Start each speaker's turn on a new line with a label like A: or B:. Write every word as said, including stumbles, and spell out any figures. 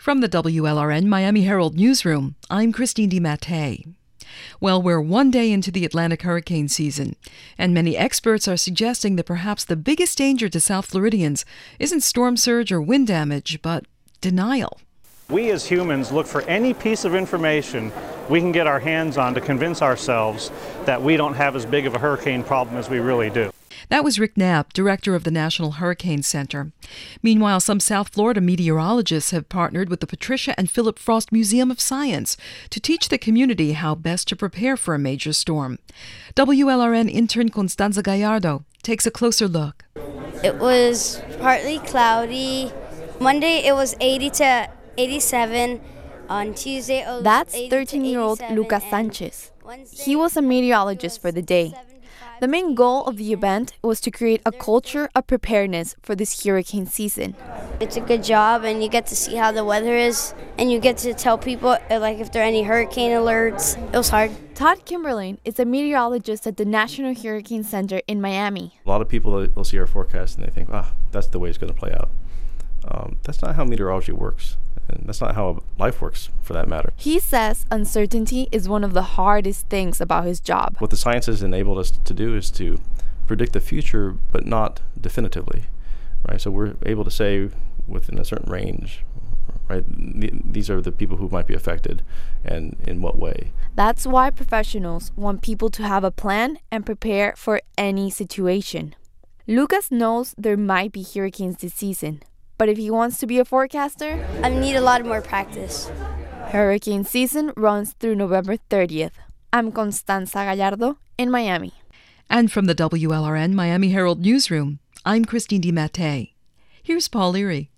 A: From the W L R N Miami Herald Newsroom, I'm Christine DiMattei. Well, we're one day into the Atlantic hurricane season, and many experts are suggesting that perhaps the biggest danger to South Floridians isn't storm surge or wind damage, but denial.
B: We as humans look for any piece of information we can get our hands on to convince ourselves that we don't have as big of a hurricane problem as we really do.
A: That was Rick Knapp, director of the National Hurricane Center. Meanwhile, some South Florida meteorologists have partnered with the Patricia and Philip Frost Museum of Science to teach the community how best to prepare for a major storm. W L R N intern Constanza Gallardo takes a closer look.
C: It was partly cloudy. Monday it was eighty to eighty-seven. On Tuesday it was
D: That's
C: eighty
D: thirteen-year-old
C: to eighty-seven,
D: Lucas
C: and
D: Sanchez.
C: Wednesday
D: He was a meteorologist
C: it
D: for
C: was
D: the day.
C: seventy-five
D: The main goal of the event was to create a culture of preparedness for this hurricane season.
C: It's a good job, and you get to see how the weather is, and you get to tell people uh, like if there are any hurricane alerts. It was hard.
D: Todd Kimberlin is a meteorologist at the National Hurricane Center in Miami.
E: A lot of people will see our forecast and they think, ah, that's the way it's going to play out. Um, that's not how meteorology works. And that's not how life works, for that matter.
D: He says uncertainty is one of the hardest things about his job.
E: What the science has enabled us to do is to predict the future, but not definitively, right? So we're able to say within a certain range, right, th- these are the people who might be affected and in what way.
D: That's why professionals want people to have a plan and prepare for any situation. Lucas knows there might be hurricanes this season, but if he wants to be a forecaster,
C: I need a lot more practice.
D: hurricane season runs through November thirtieth. I'm Constanza Gallardo in Miami.
A: And from the W L R N Miami Herald Newsroom, I'm Christine DiMattei. Here's Paul Leary.